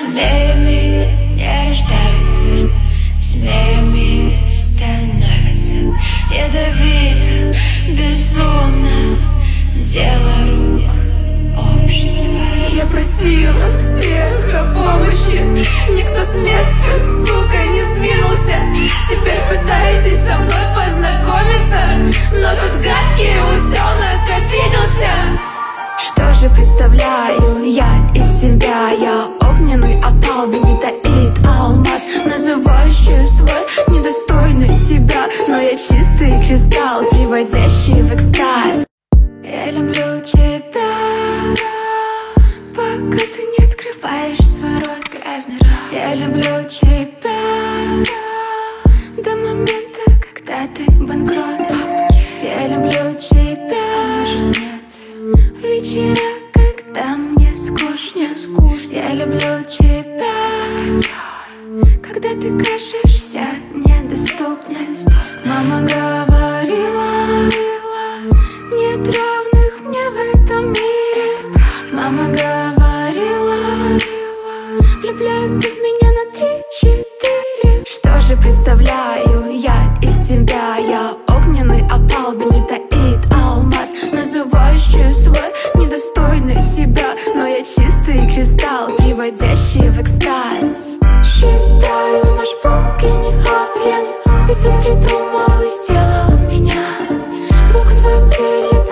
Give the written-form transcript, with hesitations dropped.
Змеями не рождаются, змеями становятся. Ядовито, безумно, дело рук общества. Я просила всех о помощи, никто с места, сука, не сдвинулся. Теперь пытаетесь со мной познакомиться, но тут гадкий утенок обиделся. Что же представляю я из себя? Я огненный опал, не таит алмаз, называющий свой недостойный тебя. Но я чистый кристалл, приводящий в экстаз. Я люблю тебя, пока ты не открываешь свой рот, грязный рот. Я люблю тебя до момента, когда ты банкрот. Я люблю тебя, может нет, вечера, когда мне скучно. Я люблю тебя, когда ты кажешься недоступной. Мама говорила, нет равных мне в этом мире. Мама говорила, влюбляется в меня на 3-4. Что же представляю я из себя? Я огненный опал, не таит алмаз, называющий свой недостойный тебя. Но я чистый кристалл, приводящий в экстаз. Считаю, наш Бог гениален, ведь он придумал